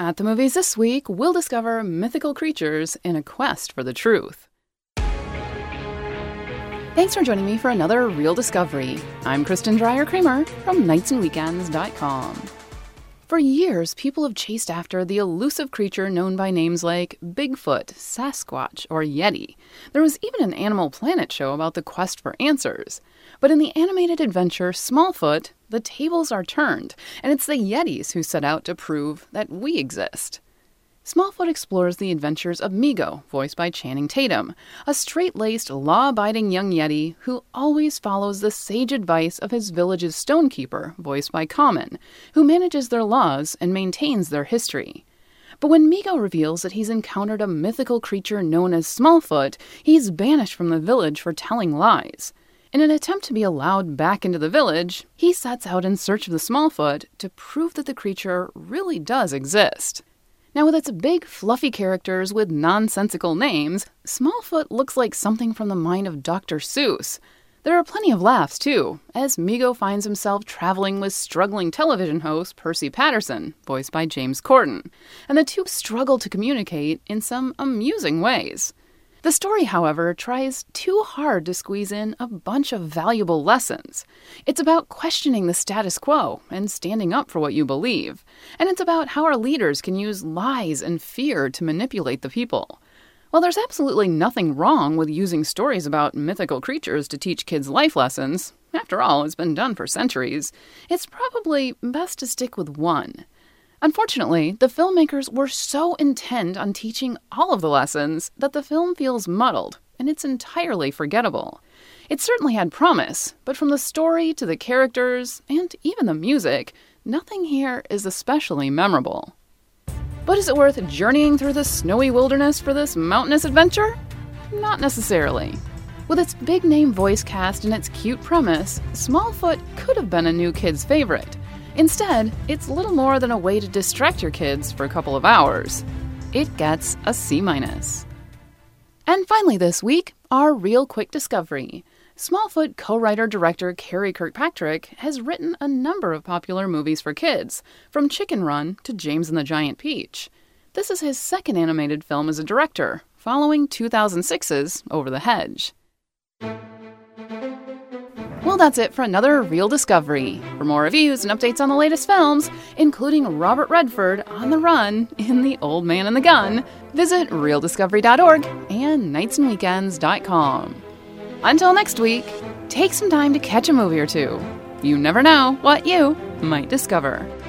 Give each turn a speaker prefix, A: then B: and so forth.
A: At the movies this week, we'll discover mythical creatures in a quest for the truth. Thanks for joining me for another Real Discovery. I'm Kristen Dreyer-Kramer from nightsandweekends.com. For years, people have chased after the elusive creature known by names like Bigfoot, Sasquatch, or Yeti. There was even an Animal Planet show about the quest for answers. But in the animated adventure Smallfoot, the tables are turned, and it's the Yetis who set out to prove that we exist. Smallfoot explores the adventures of Migo, voiced by Channing Tatum, a straight-laced, law-abiding young Yeti who always follows the sage advice of his village's stonekeeper, voiced by Common, who manages their laws and maintains their history. But when Migo reveals that he's encountered a mythical creature known as Smallfoot, he's banished from the village for telling lies. In an attempt to be allowed back into the village, he sets out in search of the Smallfoot to prove that the creature really does exist. Now, with its big, fluffy characters with nonsensical names, Smallfoot looks like something from the mind of Dr. Seuss. There are plenty of laughs, too, as Migo finds himself traveling with struggling television host Percy Patterson, voiced by James Corden, and the two struggle to communicate in some amusing ways. The story, however, tries too hard to squeeze in a bunch of valuable lessons. It's about questioning the status quo and standing up for what you believe. And it's about how our leaders can use lies and fear to manipulate the people. While there's absolutely nothing wrong with using stories about mythical creatures to teach kids life lessons, after all, it's been done for centuries, it's probably best to stick with one. Unfortunately, the filmmakers were so intent on teaching all of the lessons that the film feels muddled, and it's entirely forgettable. It certainly had promise, but from the story to the characters, and even the music, nothing here is especially memorable. But is it worth journeying through the snowy wilderness for this mountainous adventure? Not necessarily. With its big-name voice cast and its cute premise, Smallfoot could have been a new kid's favorite. Instead, it's little more than a way to distract your kids for a couple of hours. It gets a C-. And finally this week, our real quick discovery. Smallfoot co-writer-director Karey Kirkpatrick has written a number of popular movies for kids, from Chicken Run to James and the Giant Peach. This is his second animated film as a director, following 2006's Over the Hedge. Well, that's it for another Real Discovery. For more reviews and updates on the latest films, including Robert Redford on the run in The Old Man and the Gun, visit realdiscovery.org and nightsandweekends.com. Until next week, take some time to catch a movie or two. You never know what you might discover.